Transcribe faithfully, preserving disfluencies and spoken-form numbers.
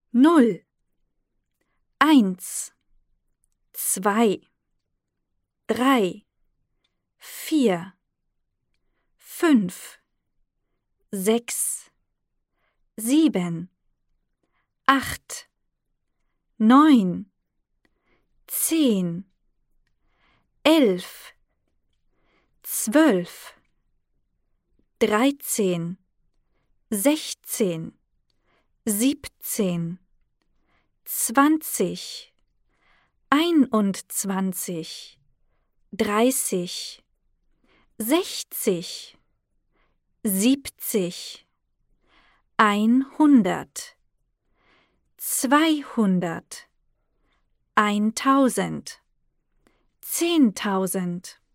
null, eins, zwei, drei, vier, fünf, sechs, sieben, acht, neun, zehn, elf, zwölf, dreizehn, sechzehn, siebzehn, zwanzig, einundzwanzig, dreißig, sechzig, siebzig, einhundert, zweihundert, eintausend, zehntausend,